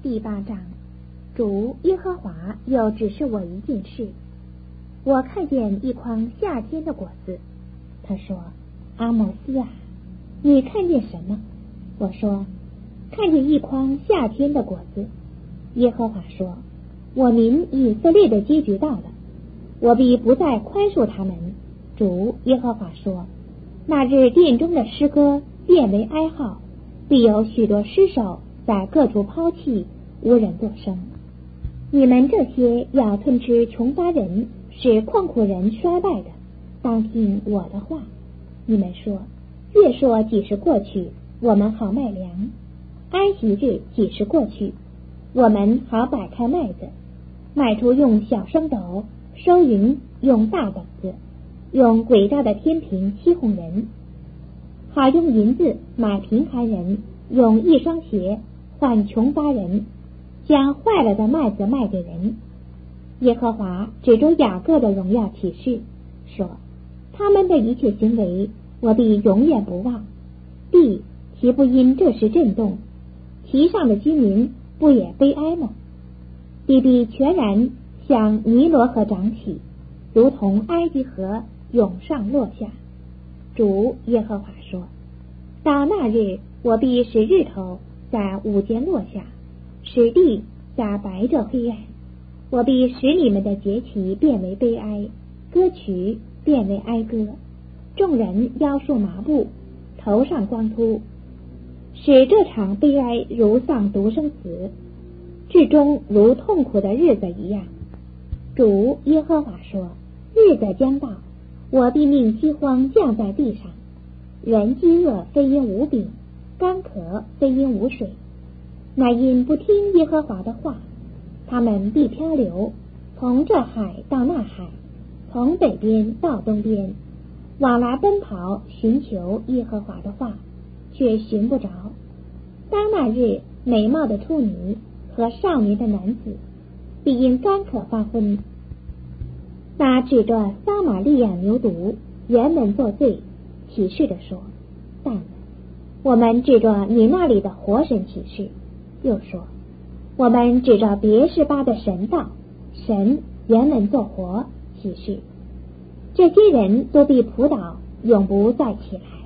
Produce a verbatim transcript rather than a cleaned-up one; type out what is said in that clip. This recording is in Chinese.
第八章，主耶和华又指示我一件事，我看见一筐夏天的果子。他说：阿摩斯啊，你看见什么？我说：看见一筐夏天的果子。耶和华说：我民以色列的结局到了，我必不再宽恕他们。主耶和华说：那日殿中的诗歌变为哀号，必有许多尸首在各处抛弃，无人作声。你们这些要吞吃穷乏人，使困苦人衰败的，当听我的话。你们说，月朔几时过去，我们好卖粮；安息日几时过去，我们好摆开麦子，卖出用小升斗，收银用大本子，用诡诈的天平欺哄人，好用银子买贫寒人，用一双鞋换穷乏人，将坏了的麦子卖给人。耶和华指着雅各的荣耀启示说，他们的一切行为我必永远不忘，地岂不因这事震动，其上的居民不也悲哀吗？地必全然向尼罗河涨起，如同埃及河涌上落下。主耶和华说，到那日，我必使日头在午间落下，使地在白昼黑暗。我必使你们的节期变为悲哀，歌曲变为哀歌，众人腰束麻布，头上光秃，使这场悲哀如丧独生子，至终如痛苦的日子一样。主耶和华说，日子将到，我必命饥荒降在地上，人饥饿非因无饼，干渴非因无水，乃因不听耶和华的话。他们必漂流，从这海到那海，从北边到东边，往来奔跑，寻求耶和华的话，却寻不着。当那日，美貌的处女和少年的男子必因干渴发昏。那指着撒玛利亚牛犊原本作罪，启示着说，但我们指着你那里的活神启示，又说，我们指着别是巴的神道，神原本作活启示，这些人都必仆倒，永不再起来。